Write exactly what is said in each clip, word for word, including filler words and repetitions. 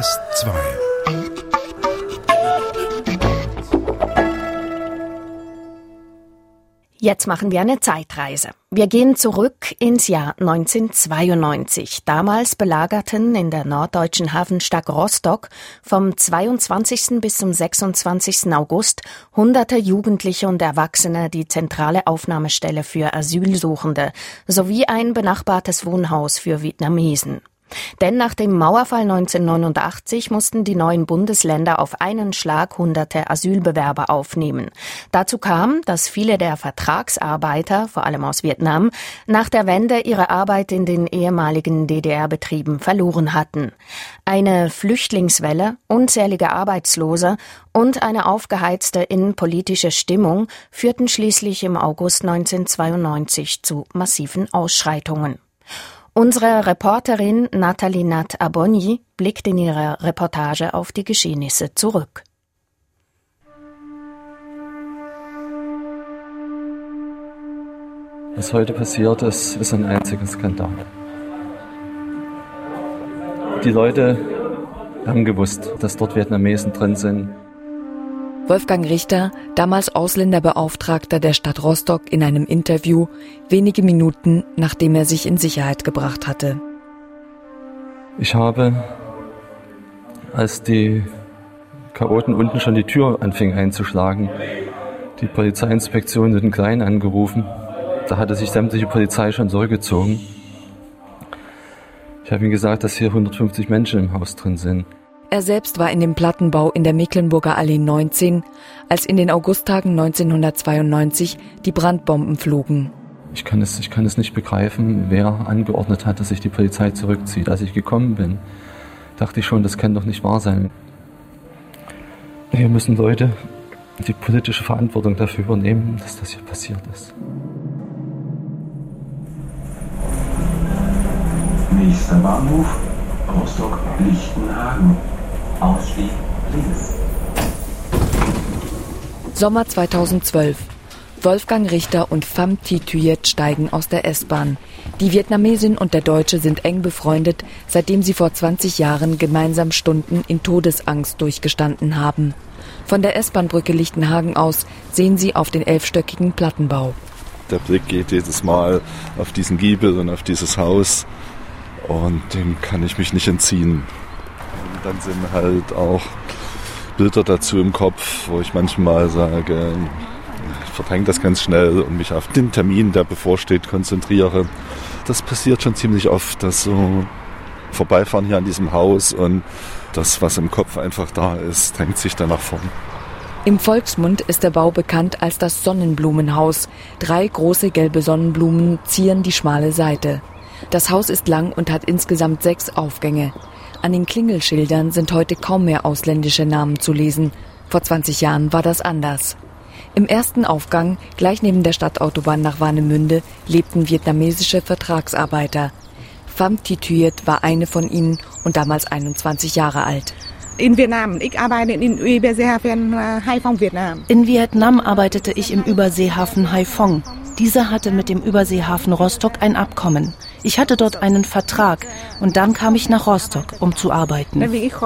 S zwei. Jetzt machen wir eine Zeitreise. Wir gehen zurück ins Jahr neunzehnhundertzweiundneunzig. Damals belagerten in der norddeutschen Hafenstadt Rostock vom zweiundzwanzigsten bis zum sechsundzwanzigsten August hunderte Jugendliche und Erwachsene die zentrale Aufnahmestelle für Asylsuchende sowie ein benachbartes Wohnhaus für Vietnamesen. Denn nach dem Mauerfall neunzehnhundertneunundachtzig mussten die neuen Bundesländer auf einen Schlag hunderte Asylbewerber aufnehmen. Dazu kam, dass viele der Vertragsarbeiter, vor allem aus Vietnam, nach der Wende ihre Arbeit in den ehemaligen D D R-Betrieben verloren hatten. Eine Flüchtlingswelle, unzählige Arbeitslose und eine aufgeheizte innenpolitische Stimmung führten schließlich im August neunzehnhundertzweiundneunzig zu massiven Ausschreitungen. Unsere Reporterin Nathalie Nat-Abonyi blickt in ihrer Reportage auf die Geschehnisse zurück. Was heute passiert ist, ist ein einziger Skandal. Die Leute haben gewusst, dass dort Vietnamesen drin sind. Wolfgang Richter, damals Ausländerbeauftragter der Stadt Rostock, in einem Interview, wenige Minuten nachdem er sich in Sicherheit gebracht hatte. Ich habe, als die Chaoten unten schon die Tür anfingen einzuschlagen, die Polizeiinspektion in den Kleinen angerufen. Da hatte sich sämtliche Polizei schon zurückgezogen. Ich habe ihm gesagt, dass hier hundertfünfzig Menschen im Haus drin sind. Er selbst war in dem Plattenbau in der Mecklenburger Allee neunzehn, als in den Augusttagen neunzehnhundertzweiundneunzig die Brandbomben flogen. Ich kann es, ich kann es nicht begreifen, wer angeordnet hat, dass sich die Polizei zurückzieht. Als ich gekommen bin, dachte ich schon, das kann doch nicht wahr sein. Hier müssen Leute die politische Verantwortung dafür übernehmen, dass das hier passiert ist. Nächster Bahnhof, Rostock-Lichtenhagen. Ausstieg links. Sommer zweitausendzwölf. Wolfgang Richter und Pham Thi Thuy steigen aus der S-Bahn. Die Vietnamesin und der Deutsche sind eng befreundet, seitdem sie vor zwanzig Jahren gemeinsam Stunden in Todesangst durchgestanden haben. Von der S-Bahn-Brücke Lichtenhagen aus sehen sie auf den elfstöckigen Plattenbau. Der Blick geht jedes Mal auf diesen Giebel und auf dieses Haus und dem kann ich mich nicht entziehen. Und dann sind halt auch Bilder dazu im Kopf, wo ich manchmal sage, ich verdränge das ganz schnell und mich auf den Termin, der bevorsteht, konzentriere. Das passiert schon ziemlich oft, dass so Vorbeifahren hier an diesem Haus und das, was im Kopf einfach da ist, drängt sich dann nach vorn. Im Volksmund ist der Bau bekannt als das Sonnenblumenhaus. Drei große gelbe Sonnenblumen zieren die schmale Seite. Das Haus ist lang und hat insgesamt sechs Aufgänge. An den Klingelschildern sind heute kaum mehr ausländische Namen zu lesen. Vor zwanzig Jahren war das anders. Im ersten Aufgang, gleich neben der Stadtautobahn nach Warnemünde, lebten vietnamesische Vertragsarbeiter. Pham Thi Thuy war eine von ihnen und damals einundzwanzig Jahre alt. In Vietnam, ich arbeite in Überseehafen Haiphong, Vietnam. In Vietnam arbeitete ich im Überseehafen Haiphong. Dieser hatte mit dem Überseehafen Rostock ein Abkommen. Ich hatte dort einen Vertrag und dann kam ich nach Rostock, um zu arbeiten.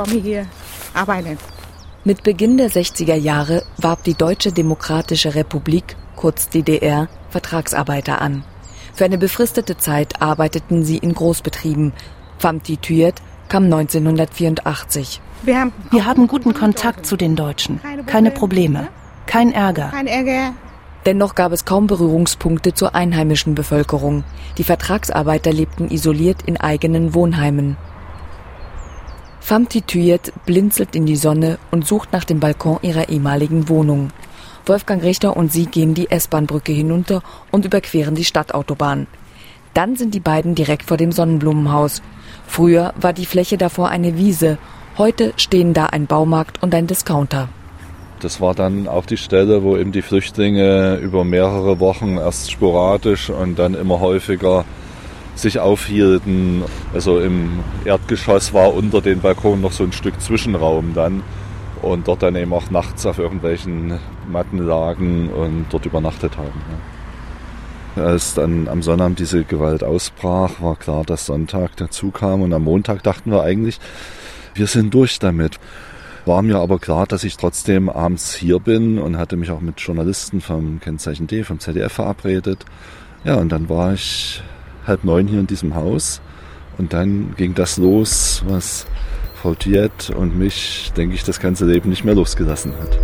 Mit Beginn der sechziger Jahre warb die Deutsche Demokratische Republik, kurz D D R, Vertragsarbeiter an. Für eine befristete Zeit arbeiteten sie in Großbetrieben. Pham Thi Thuy kam neunzehnhundertvierundachtzig. Wir haben, Wir haben guten Kontakt zu den Deutschen. Keine Probleme. Kein Ärger. Dennoch gab es kaum Berührungspunkte zur einheimischen Bevölkerung. Die Vertragsarbeiter lebten isoliert in eigenen Wohnheimen. Pham Thi Thuy blinzelt in die Sonne und sucht nach dem Balkon ihrer ehemaligen Wohnung. Wolfgang Richter und sie gehen die S-Bahn-Brücke hinunter und überqueren die Stadtautobahn. Dann sind die beiden direkt vor dem Sonnenblumenhaus. Früher war die Fläche davor eine Wiese. Heute stehen da ein Baumarkt und ein Discounter. Das war dann auch die Stelle, wo eben die Flüchtlinge über mehrere Wochen erst sporadisch und dann immer häufiger sich aufhielten. Also im Erdgeschoss war unter den Balkonen noch so ein Stück Zwischenraum dann und dort dann eben auch nachts auf irgendwelchen Matten lagen und dort übernachtet haben. Ja. Als dann am Sonnabend diese Gewalt ausbrach, war klar, dass Sonntag dazu kam und am Montag dachten wir eigentlich, wir sind durch damit. War mir aber klar, dass ich trotzdem abends hier bin und hatte mich auch mit Journalisten vom Kennzeichen D, vom Z D F verabredet. Ja, und dann war ich halb neun hier in diesem Haus und dann ging das los, was Frau Thiet und mich, denke ich, das ganze Leben nicht mehr losgelassen hat.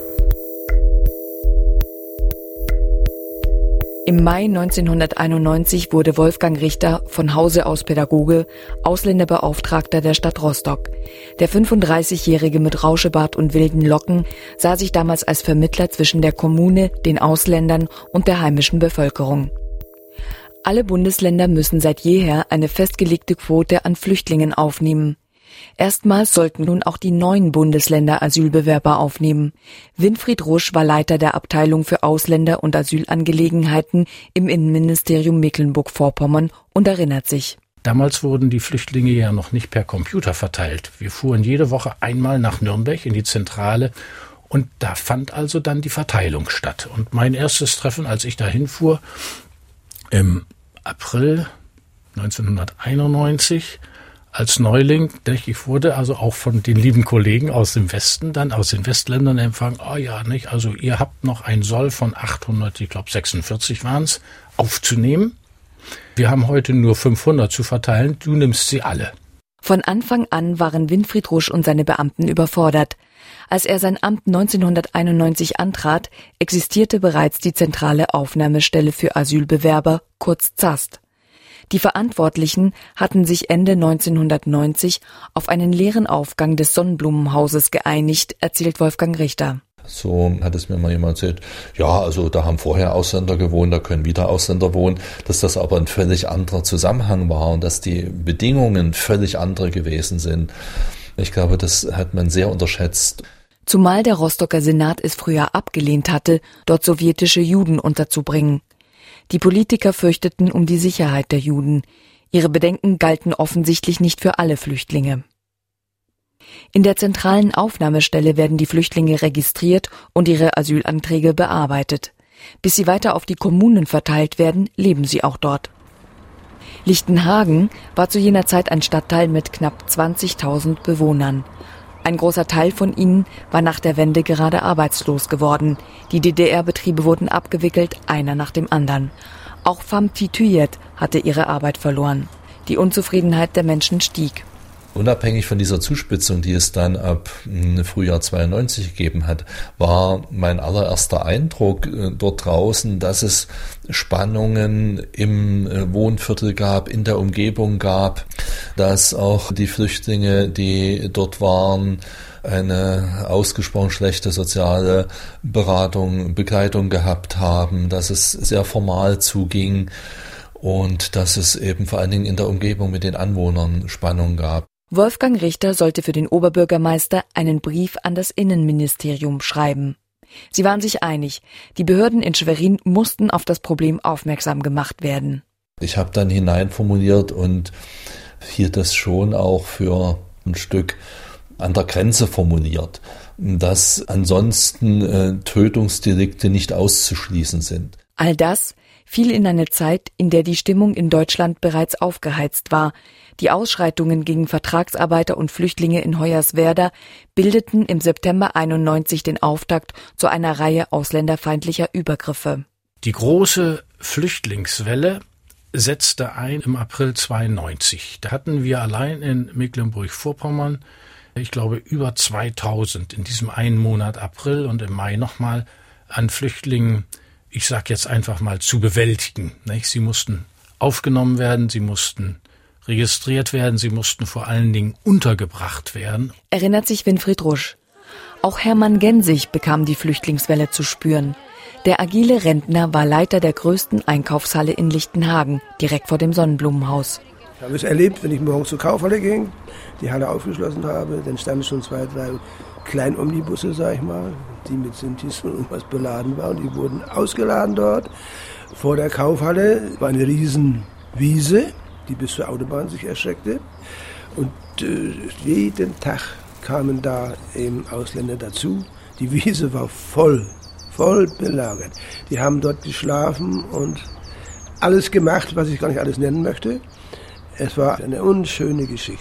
Im Mai neunzehnhunderteinundneunzig wurde Wolfgang Richter von Hause aus Pädagoge, Ausländerbeauftragter der Stadt Rostock. Der fünfunddreißigjährige mit Rauschebart und wilden Locken sah sich damals als Vermittler zwischen der Kommune, den Ausländern und der heimischen Bevölkerung. Alle Bundesländer müssen seit jeher eine festgelegte Quote an Flüchtlingen aufnehmen. Erstmals sollten nun auch die neuen Bundesländer Asylbewerber aufnehmen. Winfried Rusch war Leiter der Abteilung für Ausländer- und Asylangelegenheiten im Innenministerium Mecklenburg-Vorpommern und erinnert sich. Damals wurden die Flüchtlinge ja noch nicht per Computer verteilt. Wir fuhren jede Woche einmal nach Nürnberg in die Zentrale und da fand also dann die Verteilung statt. Und mein erstes Treffen, als ich dahin fuhr, im April neunzehnhunderteinundneunzig, als Neuling, ich wurde also auch von den lieben Kollegen aus dem Westen, dann aus den Westländern empfangen, ah oh ja, nicht, also ihr habt noch ein Soll von achthundert, ich glaube sechsundvierzig waren es, aufzunehmen. Wir haben heute nur fünfhundert zu verteilen, du nimmst sie alle. Von Anfang an waren Winfried Rusch und seine Beamten überfordert. Als er sein Amt neunzehnhunderteinundneunzig antrat, existierte bereits die zentrale Aufnahmestelle für Asylbewerber, kurz Z A S T. Die Verantwortlichen hatten sich Ende neunzehnhundertneunzig auf einen leeren Aufgang des Sonnenblumenhauses geeinigt, erzählt Wolfgang Richter. So hat es mir mal jemand erzählt, ja, also da haben vorher Ausländer gewohnt, da können wieder Ausländer wohnen, dass das aber ein völlig anderer Zusammenhang war und dass die Bedingungen völlig andere gewesen sind. Ich glaube, das hat man sehr unterschätzt. Zumal der Rostocker Senat es früher abgelehnt hatte, dort sowjetische Juden unterzubringen. Die Politiker fürchteten um die Sicherheit der Juden. Ihre Bedenken galten offensichtlich nicht für alle Flüchtlinge. In der zentralen Aufnahmestelle werden die Flüchtlinge registriert und ihre Asylanträge bearbeitet. Bis sie weiter auf die Kommunen verteilt werden, leben sie auch dort. Lichtenhagen war zu jener Zeit ein Stadtteil mit knapp zwanzigtausend Bewohnern. Ein großer Teil von ihnen war nach der Wende gerade arbeitslos geworden. Die D D R-Betriebe wurden abgewickelt, einer nach dem anderen. Auch Fam Tituyet hatte ihre Arbeit verloren. Die Unzufriedenheit der Menschen stieg. Unabhängig von dieser Zuspitzung, die es dann ab Frühjahr zweiundneunzig gegeben hat, war mein allererster Eindruck dort draußen, dass es Spannungen im Wohnviertel gab, in der Umgebung gab, dass auch die Flüchtlinge, die dort waren, eine ausgesprochen schlechte soziale Beratung, Begleitung gehabt haben, dass es sehr formal zuging und dass es eben vor allen Dingen in der Umgebung mit den Anwohnern Spannung gab. Wolfgang Richter sollte für den Oberbürgermeister einen Brief an das Innenministerium schreiben. Sie waren sich einig, die Behörden in Schwerin mussten auf das Problem aufmerksam gemacht werden. Ich habe dann hineinformuliert und hielt das schon auch für ein Stück an der Grenze formuliert, dass ansonsten äh, Tötungsdelikte nicht auszuschließen sind. All das fiel in eine Zeit, in der die Stimmung in Deutschland bereits aufgeheizt war. Die Ausschreitungen gegen Vertragsarbeiter und Flüchtlinge in Hoyerswerda bildeten im September einundneunzig den Auftakt zu einer Reihe ausländerfeindlicher Übergriffe. Die große Flüchtlingswelle setzte ein im April zweiundneunzig. Da hatten wir allein in Mecklenburg-Vorpommern, ich glaube, über zweitausend in diesem einen Monat April und im Mai nochmal an Flüchtlingen, ich sage jetzt einfach mal, zu bewältigen. Sie mussten aufgenommen werden, sie mussten registriert werden, sie mussten vor allen Dingen untergebracht werden. Erinnert sich Winfried Rusch. Auch Hermann Gensig bekam die Flüchtlingswelle zu spüren. Der agile Rentner war Leiter der größten Einkaufshalle in Lichtenhagen, direkt vor dem Sonnenblumenhaus. Ich habe es erlebt, wenn ich morgens zur Kaufhalle ging, die Halle aufgeschlossen habe, dann standen schon zwei, drei Kleinomnibusse, sag ich mal, die mit Sintis und irgendwas beladen waren. Die wurden ausgeladen dort. Vor der Kaufhalle war eine Riesenwiese, die bis zur Autobahn sich erstreckte. Und äh, jeden Tag kamen da eben Ausländer dazu. Die Wiese war voll, voll belagert. Die haben dort geschlafen und alles gemacht, was ich gar nicht alles nennen möchte. Es war eine unschöne Geschichte.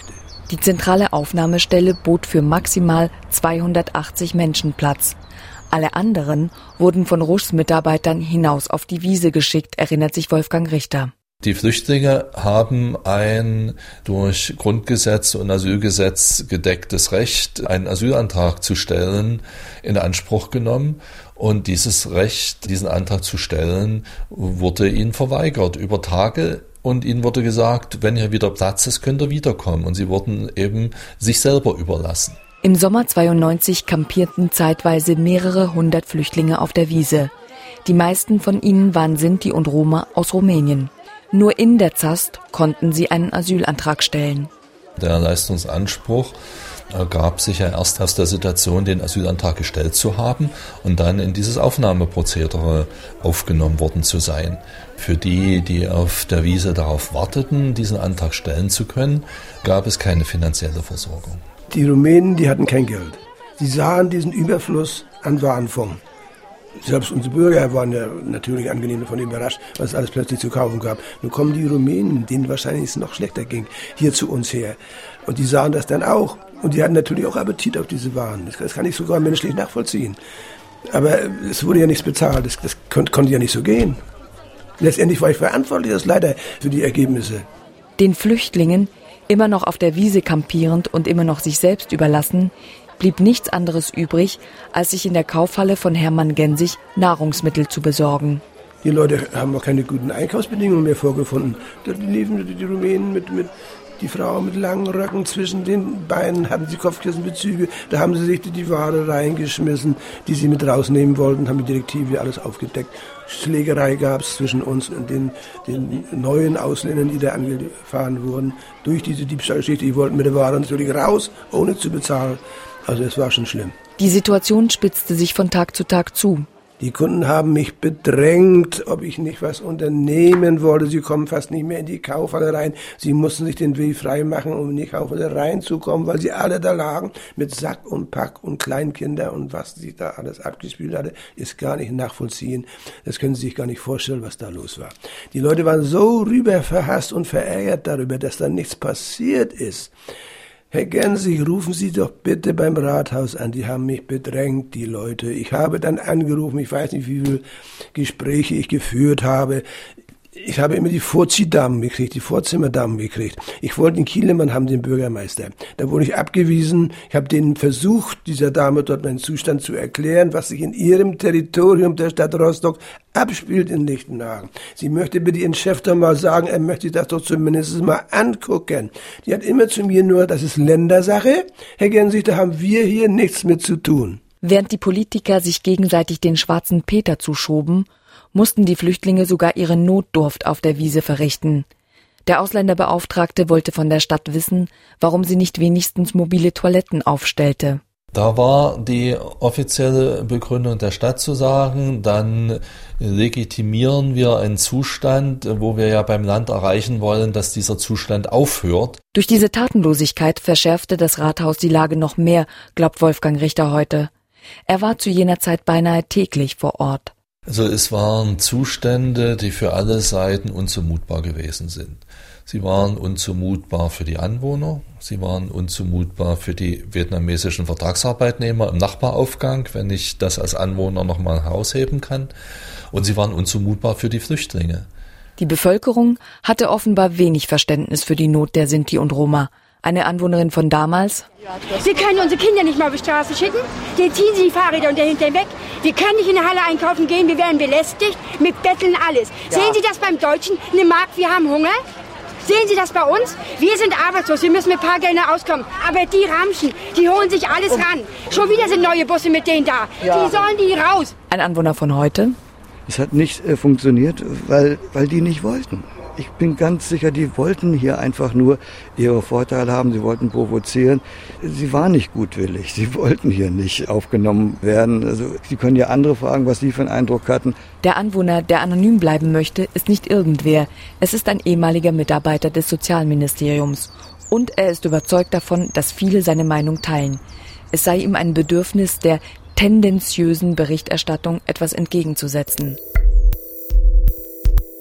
Die zentrale Aufnahmestelle bot für maximal zweihundertachtzig Menschen Platz. Alle anderen wurden von Rouges Mitarbeitern hinaus auf die Wiese geschickt, erinnert sich Wolfgang Richter. Die Flüchtlinge haben ein durch Grundgesetz und Asylgesetz gedecktes Recht, einen Asylantrag zu stellen, in Anspruch genommen. Und dieses Recht, diesen Antrag zu stellen, wurde ihnen verweigert über Tage. Und ihnen wurde gesagt, wenn hier wieder Platz ist, könnt ihr wiederkommen. Und sie wurden eben sich selber überlassen. Im Sommer zweiundneunzig kampierten zeitweise mehrere hundert Flüchtlinge auf der Wiese. Die meisten von ihnen waren Sinti und Roma aus Rumänien. Nur in der Zast konnten sie einen Asylantrag stellen. Der Leistungsanspruch ergab sich ja erst aus der Situation, den Asylantrag gestellt zu haben und dann in dieses Aufnahmeprozedere aufgenommen worden zu sein. Für die, die auf der Wiese darauf warteten, diesen Antrag stellen zu können, gab es keine finanzielle Versorgung. Die Rumänen, die hatten kein Geld. Sie sahen diesen Überfluss an Warenfonds. Selbst unsere Bürger waren ja natürlich angenehm davon überrascht, was es alles plötzlich zu kaufen gab. Nun kommen die Rumänen, denen wahrscheinlich es noch schlechter ging, hier zu uns her. Und die sahen das dann auch. Und die hatten natürlich auch Appetit auf diese Waren. Das kann ich sogar menschlich nachvollziehen. Aber es wurde ja nichts bezahlt. Das, das konnte, konnte ja nicht so gehen. Letztendlich war ich verantwortlich, das leider für die Ergebnisse. Den Flüchtlingen, immer noch auf der Wiese kampierend und immer noch sich selbst überlassen, blieb nichts anderes übrig, als sich in der Kaufhalle von Hermann Gensig Nahrungsmittel zu besorgen. Die Leute haben auch keine guten Einkaufsbedingungen mehr vorgefunden. Da liefen die, die Rumänen mit, mit die Frauen mit langen Röcken zwischen den Beinen, hatten sie Kopfkissenbezüge. Da haben sie sich die, die Ware reingeschmissen, die sie mit rausnehmen wollten, haben die Direktive alles aufgedeckt. Schlägerei gab es zwischen uns und den, den neuen Ausländern, die da angefahren wurden. Durch diese Diebstahlgeschichte, die wollten mit der Ware natürlich raus, ohne zu bezahlen. Also es war schon schlimm. Die Situation spitzte sich von Tag zu Tag zu. Die Kunden haben mich bedrängt, ob ich nicht was unternehmen wollte. Sie kommen fast nicht mehr in die Kaufhalle rein. Sie mussten sich den Weg frei machen, um in die Kaufhalle reinzukommen, weil sie alle da lagen mit Sack und Pack und Kleinkinder und was sich da alles abgespielt hatte, ist gar nicht nachvollziehen. Das können Sie sich gar nicht vorstellen, was da los war. Die Leute waren so rüber verhasst und verärgert darüber, dass da nichts passiert ist. Herr Gensig, rufen Sie doch bitte beim Rathaus an, die haben mich bedrängt, die Leute. Ich habe dann angerufen, ich weiß nicht, wie viele Gespräche ich geführt habe. Ich habe immer die Vorziehdamen gekriegt, die Vorzimmerdamen gekriegt. Ich wollte in Kielemann haben, den Bürgermeister. Da wurde ich abgewiesen. Ich habe denen versucht, dieser Dame dort meinen Zustand zu erklären, was sich in ihrem Territorium der Stadt Rostock abspielt in Lichtenhagen. Sie möchte bitte ihren Chef doch mal sagen, er möchte sich das doch zumindest mal angucken. Die hat immer zu mir nur, das ist Ländersache. Herr Gensig, da haben wir hier nichts mit zu tun. Während die Politiker sich gegenseitig den schwarzen Peter zuschoben, mussten die Flüchtlinge sogar ihre Notdurft auf der Wiese verrichten. Der Ausländerbeauftragte wollte von der Stadt wissen, warum sie nicht wenigstens mobile Toiletten aufstellte. Da war die offizielle Begründung der Stadt zu sagen, dann legitimieren wir einen Zustand, wo wir ja beim Land erreichen wollen, dass dieser Zustand aufhört. Durch diese Tatenlosigkeit verschärfte das Rathaus die Lage noch mehr, glaubt Wolfgang Richter heute. Er war zu jener Zeit beinahe täglich vor Ort. Also es waren Zustände, die für alle Seiten unzumutbar gewesen sind. Sie waren unzumutbar für die Anwohner, sie waren unzumutbar für die vietnamesischen Vertragsarbeitnehmer im Nachbaraufgang, wenn ich das als Anwohner nochmal herausheben kann, und sie waren unzumutbar für die Flüchtlinge. Die Bevölkerung hatte offenbar wenig Verständnis für die Not der Sinti und Roma. Eine Anwohnerin von damals: Wir können unsere Kinder nicht mal auf die Straße schicken, die ziehen sie die Fahrräder und dahinter weg. Wir können nicht in der Halle einkaufen gehen, wir werden belästigt, mit Betteln alles. Ja. Sehen Sie das beim Deutschen? Eine Mark, wir haben Hunger. Sehen Sie das bei uns? Wir sind arbeitslos, wir müssen mit ein paar Gelder auskommen. Aber die Ramschen, die holen sich alles ran. Schon wieder sind neue Busse mit denen da. Ja. Die sollen die raus. Ein Anwohner von heute: Es hat nicht äh, funktioniert, weil, weil die nicht wollten. Ich bin ganz sicher, die wollten hier einfach nur ihre Vorteile haben, sie wollten provozieren. Sie waren nicht gutwillig, sie wollten hier nicht aufgenommen werden. Also, Sie können ja andere fragen, was Sie für einen Eindruck hatten. Der Anwohner, der anonym bleiben möchte, ist nicht irgendwer. Es ist ein ehemaliger Mitarbeiter des Sozialministeriums. Und er ist überzeugt davon, dass viele seine Meinung teilen. Es sei ihm ein Bedürfnis, der tendenziösen Berichterstattung etwas entgegenzusetzen.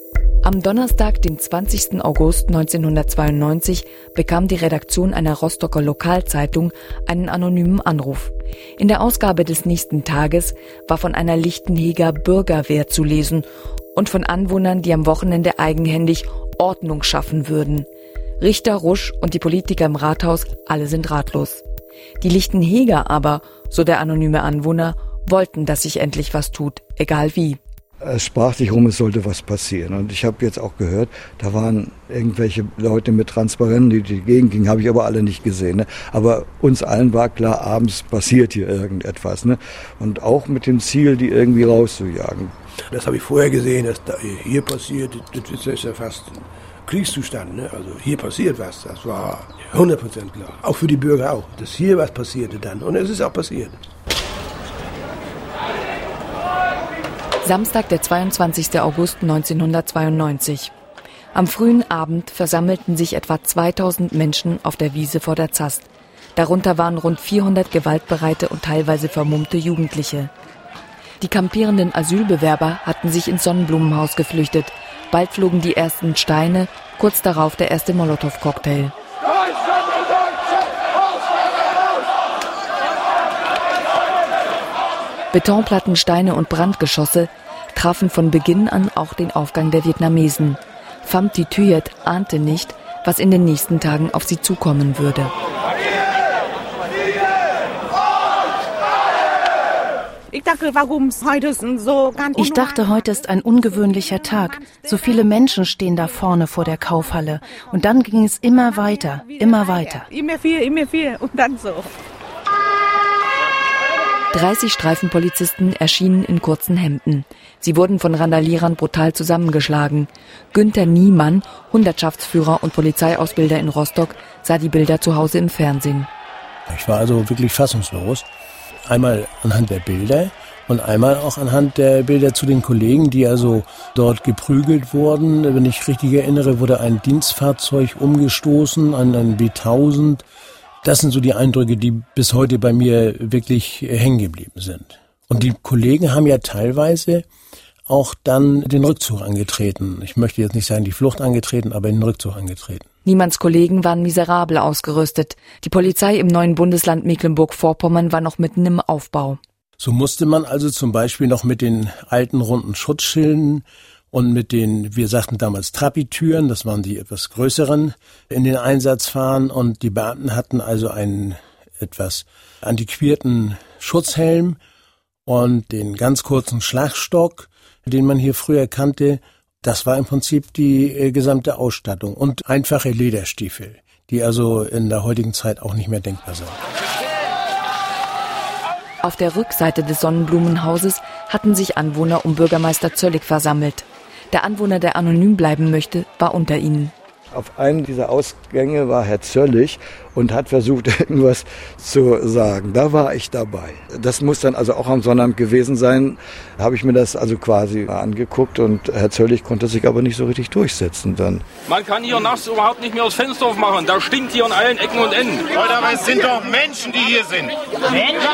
Am Donnerstag, den zwanzigsten August neunzehnhundertzweiundneunzig, bekam die Redaktion einer Rostocker Lokalzeitung einen anonymen Anruf. In der Ausgabe des nächsten Tages war von einer Lichtenheger Bürgerwehr zu lesen und von Anwohnern, die am Wochenende eigenhändig Ordnung schaffen würden. Richter, Rusch und die Politiker im Rathaus, alle sind ratlos. Die Lichtenheger aber, so der anonyme Anwohner, wollten, dass sich endlich was tut, egal wie. Es sprach sich rum, es sollte was passieren. Und ich habe jetzt auch gehört, da waren irgendwelche Leute mit Transparenten, die durch die Gegend gingen, habe ich aber alle nicht gesehen. Ne? Aber uns allen war klar, abends passiert hier irgendetwas. Ne? Und auch mit dem Ziel, die irgendwie rauszujagen. Das habe ich vorher gesehen, dass da hier passiert, das ist ja fast ein Kriegszustand. Ne? Also hier passiert was, das war hundert Prozent klar. Auch für die Bürger auch, dass hier was passierte dann. Und es ist auch passiert. Samstag, der zweiundzwanzigsten August neunzehnhundertzweiundneunzig. Am frühen Abend versammelten sich etwa zweitausend Menschen auf der Wiese vor der Zast. Darunter waren rund vierhundert gewaltbereite und teilweise vermummte Jugendliche. Die kampierenden Asylbewerber hatten sich ins Sonnenblumenhaus geflüchtet. Bald flogen die ersten Steine, kurz darauf der erste Molotow-Cocktail. Betonplatten, Steine und Brandgeschosse trafen von Beginn an auch den Aufgang der Vietnamesen. Pham Thi Thuy ahnte nicht, was in den nächsten Tagen auf sie zukommen würde. Ich dachte, warum heute ist so ganz Ich dachte, heute ist ein ungewöhnlicher Tag. So viele Menschen stehen da vorne vor der Kaufhalle. Und dann ging es immer weiter, immer weiter. Immer viel, immer viel und dann so. dreißig Streifenpolizisten erschienen in kurzen Hemden. Sie wurden von Randalierern brutal zusammengeschlagen. Günther Niemann, Hundertschaftsführer und Polizeiausbilder in Rostock, sah die Bilder zu Hause im Fernsehen. Ich war also wirklich fassungslos. Einmal anhand der Bilder und einmal auch anhand der Bilder zu den Kollegen, die also dort geprügelt wurden. Wenn ich richtig erinnere, wurde ein Dienstfahrzeug umgestoßen an ein B tausend. Das sind so die Eindrücke, die bis heute bei mir wirklich hängen geblieben sind. Und die Kollegen haben ja teilweise auch dann den Rückzug angetreten. Ich möchte jetzt nicht sagen, die Flucht angetreten, aber den Rückzug angetreten. Niemanns Kollegen waren miserabel ausgerüstet. Die Polizei im neuen Bundesland Mecklenburg-Vorpommern war noch mitten im Aufbau. So musste man also zum Beispiel noch mit den alten runden Schutzschilden und mit den, wir sagten damals Trapitüren, das waren die etwas größeren, in den Einsatz fahren. Und die Beamten hatten also einen etwas antiquierten Schutzhelm und den ganz kurzen Schlagstock, den man hier früher kannte. Das war im Prinzip die äh, gesamte Ausstattung und einfache Lederstiefel, die also in der heutigen Zeit auch nicht mehr denkbar sind. Auf der Rückseite des Sonnenblumenhauses hatten sich Anwohner um Bürgermeister Zöllig versammelt. Der Anwohner, der anonym bleiben möchte, war unter ihnen. Auf einem dieser Ausgänge war Herr Zöllig und hat versucht, irgendwas zu sagen. Da war ich dabei. Das muss dann also auch am Sonnabend gewesen sein. Da habe ich mir das also quasi angeguckt und Herr Zöllig konnte sich aber nicht so richtig durchsetzen dann. Man kann hier nachts überhaupt nicht mehr das Fenster aufmachen. Da stinkt hier an allen Ecken und Enden. Leute, aber es sind doch Menschen, die hier sind. Menschen?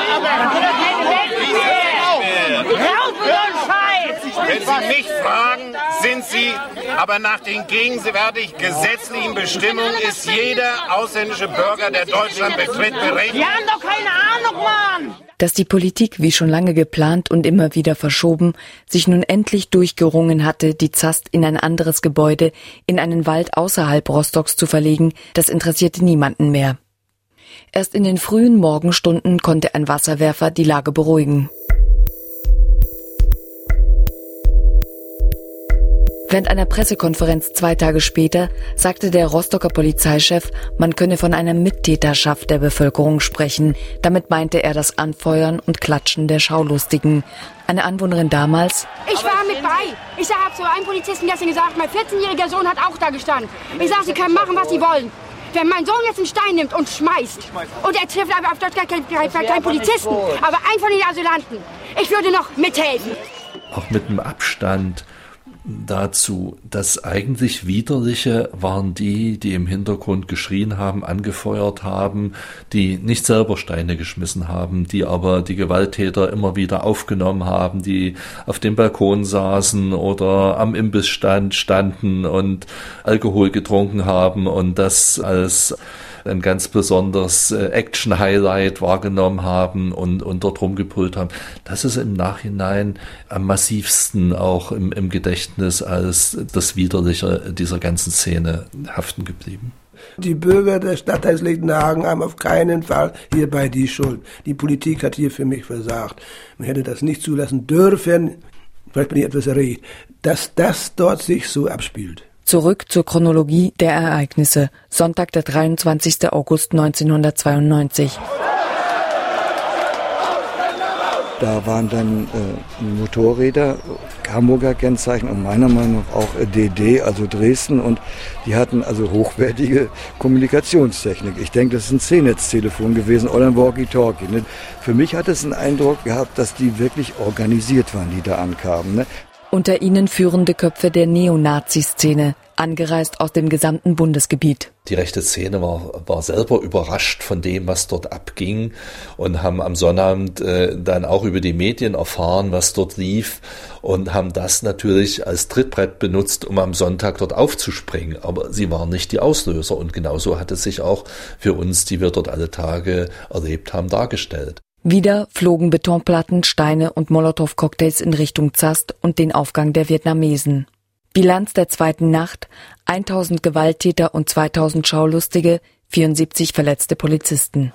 Wenn Sie mich fragen, sind Sie, aber nach den gegenwärtig gesetzlichen Bestimmungen ist jeder ausländische Bürger, der Deutschland betritt, berechtigt. Wir haben doch keine Ahnung, Mann! Dass die Politik, wie schon lange geplant und immer wieder verschoben, sich nun endlich durchgerungen hatte, die Zast in ein anderes Gebäude, in einen Wald außerhalb Rostocks zu verlegen, das interessierte niemanden mehr. Erst in den frühen Morgenstunden konnte ein Wasserwerfer die Lage beruhigen. Während einer Pressekonferenz zwei Tage später sagte der Rostocker Polizeichef, man könne von einer Mittäterschaft der Bevölkerung sprechen. Damit meinte er das Anfeuern und Klatschen der Schaulustigen. Eine Anwohnerin damals: Ich war mit bei. Ich habe zu einem Polizisten gestern gesagt, mein vierzehnjähriger Sohn hat auch da gestanden. Ich sage, sie können machen, was sie wollen. Wenn mein Sohn jetzt einen Stein nimmt und schmeißt, und er trifft aber auf Deutsch keinen kein, kein Polizisten, aber einen von den Asylanten, ich würde noch mithelfen. Auch mit dem Abstand dazu. Das eigentlich Widerliche waren die, die im Hintergrund geschrien haben, angefeuert haben, die nicht selber Steine geschmissen haben, die aber die Gewalttäter immer wieder aufgenommen haben, die auf dem Balkon saßen oder am Imbissstand standen und Alkohol getrunken haben und das als ein ganz besonderes Action-Highlight wahrgenommen haben und, und dort rumgebrüllt haben. Das ist im Nachhinein am massivsten auch im, im Gedächtnis als das Widerliche dieser ganzen Szene haften geblieben. Die Bürger des Stadtteils Lichtenhagen haben auf keinen Fall hierbei die Schuld. Die Politik hat hier für mich versagt. Man hätte das nicht zulassen dürfen, vielleicht bin ich etwas erregt, dass das dort sich so abspielt. Zurück zur Chronologie der Ereignisse. Sonntag, der dreiundzwanzigster August neunzehnhundertzweiundneunzig. Da waren dann äh, Motorräder, Hamburger Kennzeichen und meiner Meinung nach auch äh, D D, also Dresden, und die hatten also hochwertige Kommunikationstechnik. Ich denke, das ist ein C-Netz-Telefon gewesen oder ein Walkie-Talkie. Ne? Für mich hat es einen Eindruck gehabt, dass die wirklich organisiert waren, die da ankamen. Ne? Unter ihnen führende Köpfe der Neonazi-Szene, angereist aus dem gesamten Bundesgebiet. Die rechte Szene war, war selber überrascht von dem, was dort abging und haben am Sonnabend äh, dann auch über die Medien erfahren, was dort lief und haben das natürlich als Trittbrett benutzt, um am Sonntag dort aufzuspringen. Aber sie waren nicht die Auslöser und genauso hat es sich auch für uns, die wir dort alle Tage erlebt haben, dargestellt. Wieder flogen Betonplatten, Steine und Molotow-Cocktails in Richtung Zast und den Aufgang der Vietnamesen. Bilanz der zweiten Nacht: eintausend Gewalttäter und zweitausend Schaulustige, vierundsiebzig verletzte Polizisten.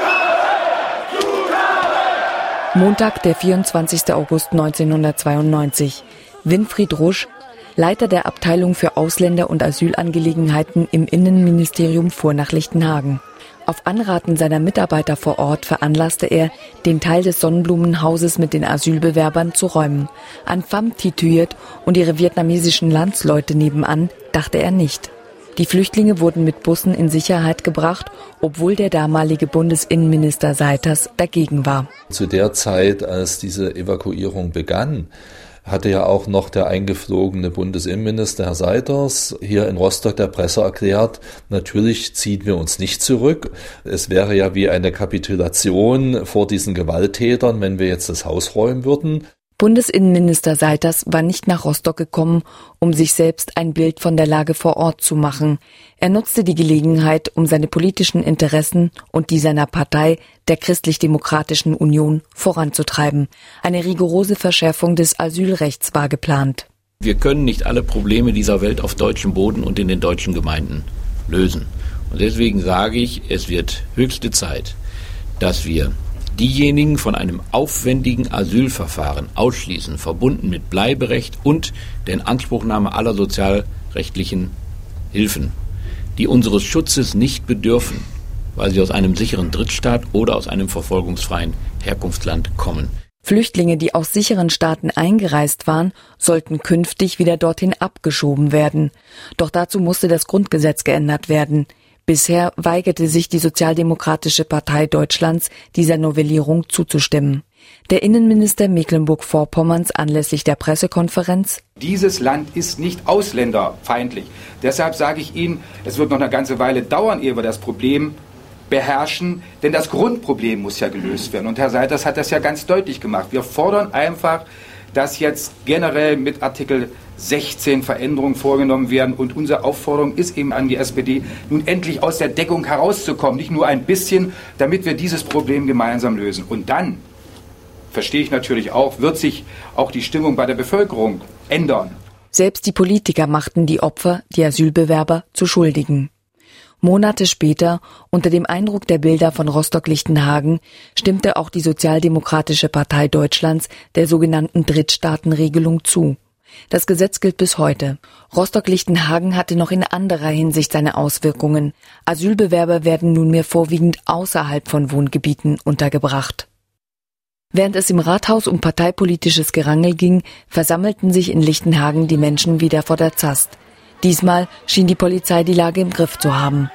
Montag, der vierundzwanzigster August neunzehnhundertzweiundneunzig. Winfried Rusch, Leiter der Abteilung für Ausländer- und Asylangelegenheiten im Innenministerium, fuhr nach Lichtenhagen. Auf Anraten seiner Mitarbeiter vor Ort veranlasste er, den Teil des Sonnenblumenhauses mit den Asylbewerbern zu räumen. An Pham Thi Thuy und ihre vietnamesischen Landsleute nebenan dachte er nicht. Die Flüchtlinge wurden mit Bussen in Sicherheit gebracht, obwohl der damalige Bundesinnenminister Seiters dagegen war. Zu der Zeit, als diese Evakuierung begann, hatte ja auch noch der eingeflogene Bundesinnenminister Herr Seiters hier in Rostock der Presse erklärt, natürlich ziehen wir uns nicht zurück. Es wäre ja wie eine Kapitulation vor diesen Gewalttätern, wenn wir jetzt das Haus räumen würden. Bundesinnenminister Seiters war nicht nach Rostock gekommen, um sich selbst ein Bild von der Lage vor Ort zu machen. Er nutzte die Gelegenheit, um seine politischen Interessen und die seiner Partei, der Christlich-Demokratischen Union, voranzutreiben. Eine rigorose Verschärfung des Asylrechts war geplant. Wir können nicht alle Probleme dieser Welt auf deutschem Boden und in den deutschen Gemeinden lösen. Und deswegen sage ich, es wird höchste Zeit, dass wir diejenigen von einem aufwendigen Asylverfahren ausschließen, verbunden mit Bleiberecht und der Inanspruchnahme aller sozialrechtlichen Hilfen, die unseres Schutzes nicht bedürfen, weil sie aus einem sicheren Drittstaat oder aus einem verfolgungsfreien Herkunftsland kommen. Flüchtlinge, die aus sicheren Staaten eingereist waren, sollten künftig wieder dorthin abgeschoben werden. Doch dazu musste das Grundgesetz geändert werden. Bisher weigerte sich die Sozialdemokratische Partei Deutschlands, dieser Novellierung zuzustimmen. Der Innenminister Mecklenburg-Vorpommerns anlässlich der Pressekonferenz: Dieses Land ist nicht ausländerfeindlich. Deshalb sage ich Ihnen, es wird noch eine ganze Weile dauern, ehe wir das Problem beherrschen, denn das Grundproblem muss ja gelöst werden. Und Herr Seiters hat das ja ganz deutlich gemacht. Wir fordern einfach, dass jetzt generell mit Artikel sechzehn Veränderungen vorgenommen werden. Und unsere Aufforderung ist eben an die S P D, nun endlich aus der Deckung herauszukommen. Nicht nur ein bisschen, damit wir dieses Problem gemeinsam lösen. Und dann, verstehe ich natürlich auch, wird sich auch die Stimmung bei der Bevölkerung ändern. Selbst die Politiker machten die Opfer, die Asylbewerber, zu Schuldigen. Monate später, unter dem Eindruck der Bilder von Rostock-Lichtenhagen, stimmte auch die Sozialdemokratische Partei Deutschlands der sogenannten Drittstaatenregelung zu. Das Gesetz gilt bis heute. Rostock-Lichtenhagen hatte noch in anderer Hinsicht seine Auswirkungen. Asylbewerber werden nunmehr vorwiegend außerhalb von Wohngebieten untergebracht. Während es im Rathaus um parteipolitisches Gerangel ging, versammelten sich in Lichtenhagen die Menschen wieder vor der Zast. Diesmal schien die Polizei die Lage im Griff zu haben.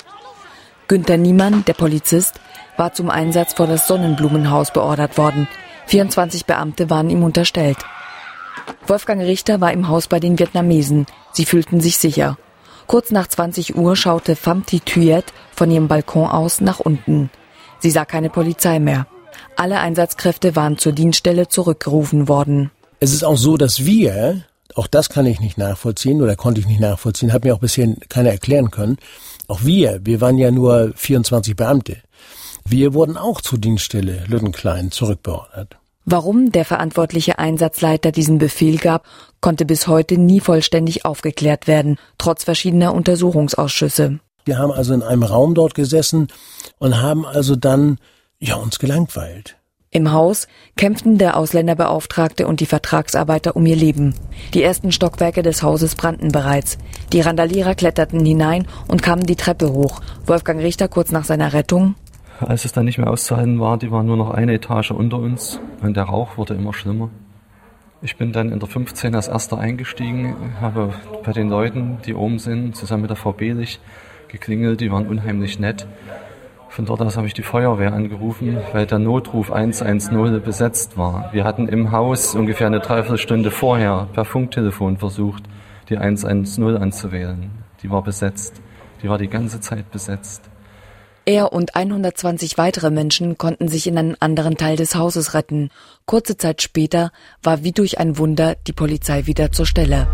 Günther Niemann, der Polizist, war zum Einsatz vor das Sonnenblumenhaus beordert worden. vierundzwanzig Beamte waren ihm unterstellt. Wolfgang Richter war im Haus bei den Vietnamesen. Sie fühlten sich sicher. Kurz nach zwanzig Uhr schaute Pham Thi Thuy von ihrem Balkon aus nach unten. Sie sah keine Polizei mehr. Alle Einsatzkräfte waren zur Dienststelle zurückgerufen worden. Es ist auch so, dass wir, auch das kann ich nicht nachvollziehen oder konnte ich nicht nachvollziehen, hat mir auch bisher keiner erklären können, auch wir, wir waren ja nur vierundzwanzig Beamte, wir wurden auch zur Dienststelle Lüttenklein zurückbeordert. Warum der verantwortliche Einsatzleiter diesen Befehl gab, konnte bis heute nie vollständig aufgeklärt werden, trotz verschiedener Untersuchungsausschüsse. Wir haben also in einem Raum dort gesessen und haben also dann ja uns gelangweilt. Im Haus kämpften der Ausländerbeauftragte und die Vertragsarbeiter um ihr Leben. Die ersten Stockwerke des Hauses brannten bereits. Die Randalierer kletterten hinein und kamen die Treppe hoch. Wolfgang Richter kurz nach seiner Rettung: Als es dann nicht mehr auszuhalten war, die waren nur noch eine Etage unter uns und der Rauch wurde immer schlimmer. Ich bin dann in der fünfzehn als erster eingestiegen, habe bei den Leuten, die oben sind, zusammen mit der Frau Behlich geklingelt, die waren unheimlich nett. Von dort aus habe ich die Feuerwehr angerufen, weil der Notruf eins eins null besetzt war. Wir hatten im Haus ungefähr eine Dreiviertelstunde vorher per Funktelefon versucht, die eins eins null anzuwählen. Die war besetzt. Die war die ganze Zeit besetzt. Er und hundertzwanzig weitere Menschen konnten sich in einen anderen Teil des Hauses retten. Kurze Zeit später war wie durch ein Wunder die Polizei wieder zur Stelle.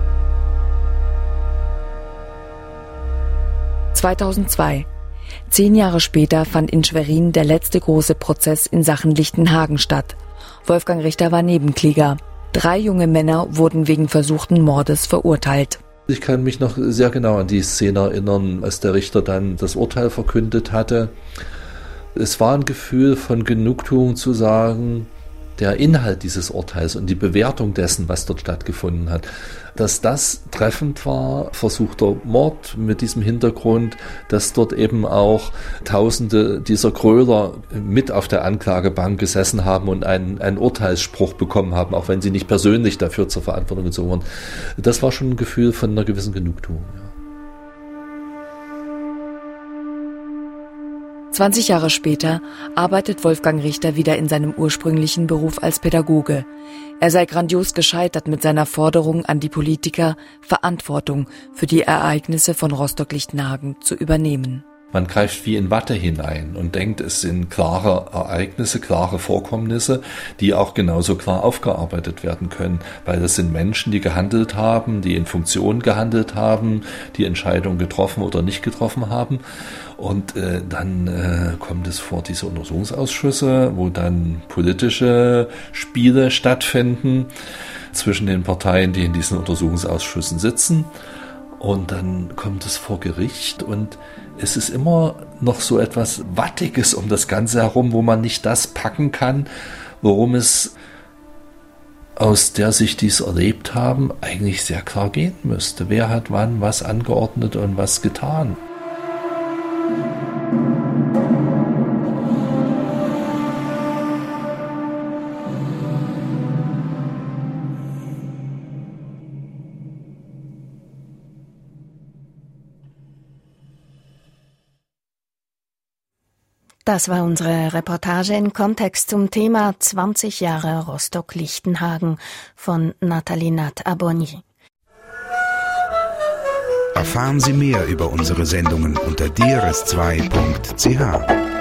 zweitausendzwei. Zehn Jahre später fand in Schwerin der letzte große Prozess in Sachen Lichtenhagen statt. Wolfgang Richter war Nebenkläger. Drei junge Männer wurden wegen versuchten Mordes verurteilt. Ich kann mich noch sehr genau an die Szene erinnern, als der Richter dann das Urteil verkündet hatte. Es war ein Gefühl von Genugtuung zu sagen, der Inhalt dieses Urteils und die Bewertung dessen, was dort stattgefunden hat, dass das treffend war, versuchter Mord mit diesem Hintergrund, dass dort eben auch Tausende dieser Gröler mit auf der Anklagebank gesessen haben und einen, einen Urteilsspruch bekommen haben, auch wenn sie nicht persönlich dafür zur Verantwortung gezogen wurden. Das war schon ein Gefühl von einer gewissen Genugtuung. Ja. zwanzig Jahre später arbeitet Wolfgang Richter wieder in seinem ursprünglichen Beruf als Pädagoge. Er sei grandios gescheitert mit seiner Forderung an die Politiker, Verantwortung für die Ereignisse von Rostock-Lichtenhagen zu übernehmen. Man greift wie in Watte hinein und denkt, es sind klare Ereignisse, klare Vorkommnisse, die auch genauso klar aufgearbeitet werden können, weil es sind Menschen, die gehandelt haben, die in Funktion gehandelt haben, die Entscheidungen getroffen oder nicht getroffen haben. Und äh, dann äh, kommt es vor diese Untersuchungsausschüsse, wo dann politische Spiele stattfinden zwischen den Parteien, die in diesen Untersuchungsausschüssen sitzen. Und dann kommt es vor Gericht und es ist immer noch so etwas Wattiges um das Ganze herum, wo man nicht das packen kann, worum es aus der Sicht, die es erlebt haben, eigentlich sehr klar gehen müsste. Wer hat wann was angeordnet und was getan? Das war unsere Reportage im Kontext zum Thema zwanzig Jahre Rostock-Lichtenhagen von Nathalie Natt-Abonny. Erfahren Sie mehr über unsere Sendungen unter d r s zwei punkt c h.